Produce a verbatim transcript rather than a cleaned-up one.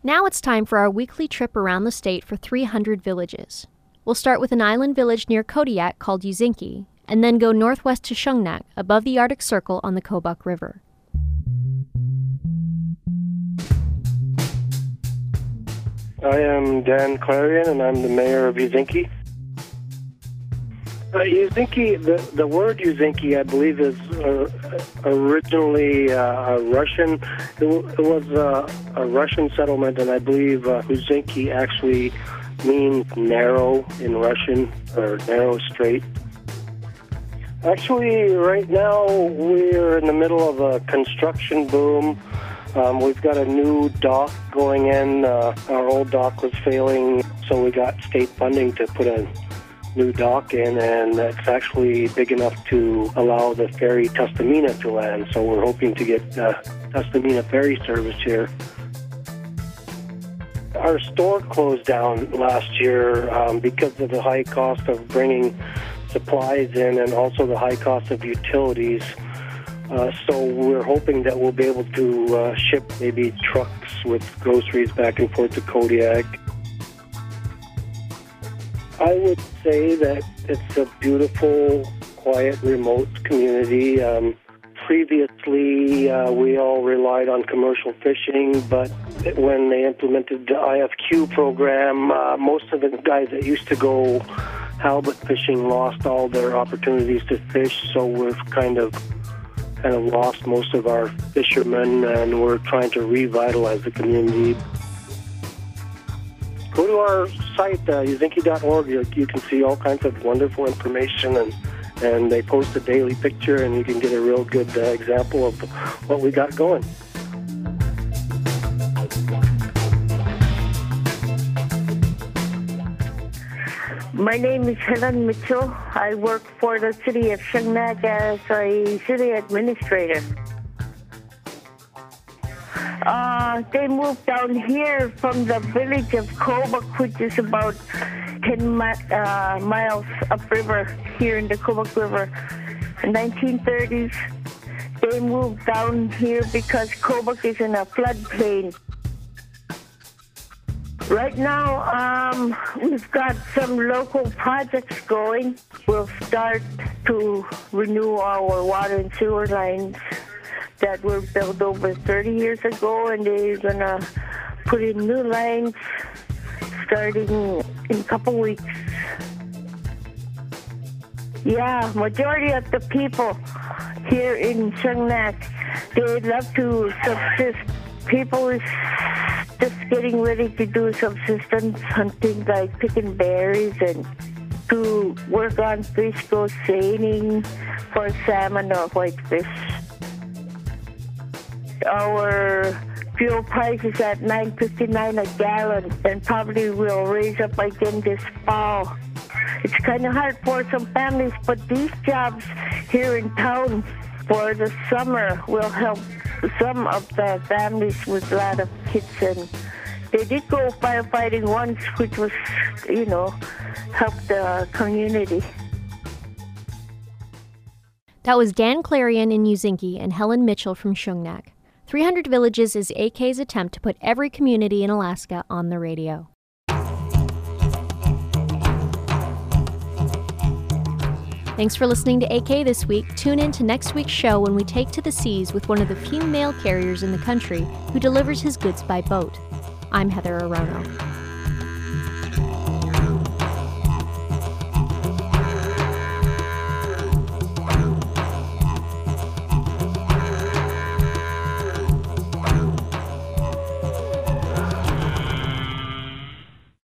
Now it's time for our weekly trip around the state for three hundred villages. We'll start with an island village near Kodiak called Yuzinki, and then go northwest to Shungnak, above the Arctic Circle on the Kobuk River. I am Dan Clarion, and I'm the mayor of Yuzinki. Uh, Yuzinki, the, the word Yuzinki, I believe, is uh, originally uh, a Russian. It, w- it was uh, a Russian settlement, and I believe uh, Yuzinki actually means narrow in Russian, or narrow strait. Actually, right now, we're in the middle of a construction boom. Um, we've got a new dock going in. Uh, our old dock was failing, so we got state funding to put a new dock in, and it's actually big enough to allow the ferry Tustamina to land. So we're hoping to get uh, Tustamina ferry service here. Our store closed down last year um, because of the high cost of bringing supplies in and also the high cost of utilities. Uh, so we're hoping that we'll be able to uh, ship maybe trucks with groceries back and forth to Kodiak. I would say that it's a beautiful, quiet, remote community. Um, previously, uh, we all relied on commercial fishing, but when they implemented the I F Q program, uh, most of the guys that used to go halibut fishing lost all their opportunities to fish, so we've kind of kind of lost most of our fishermen, and we're trying to revitalize the community. Go to our site, uh, yuzinki dot org. You, you can see all kinds of wonderful information, and, and they post a daily picture, and you can get a real good uh, example of what we got going. My name is Helen Mitchell. I work for the city of Shungnak as a city administrator. Uh, they moved down here from the village of Kobuk, which is about ten mi- uh, miles upriver here in the Kobuk River. In the nineteen thirties, they moved down here because Kobuk is in a floodplain. Right now, um, we've got some local projects going. We'll start to renew our water and sewer lines that were built over thirty years ago, and they're going to put in new lines starting in a couple weeks. Yeah, majority of the people here in Shungnak, they love to subsist. People is just getting ready to do subsistence hunting, like picking berries, and to work on fish, go seining for salmon or whitefish. Our fuel price is at nine fifty-nine a gallon, and probably will raise up again this fall. It's kind of hard for some families, but these jobs here in town for the summer will help some of the families with a lot of kids. And they did go firefighting once, which was, you know, help the community. That was Dan Clarion in Yuzinki and Helen Mitchell from Shungnak. three hundred Villages is A K's attempt to put every community in Alaska on the radio. Thanks for listening to A K this week. Tune in to next week's show when we take to the seas with one of the few mail carriers in the country who delivers his goods by boat. I'm Heather Arono.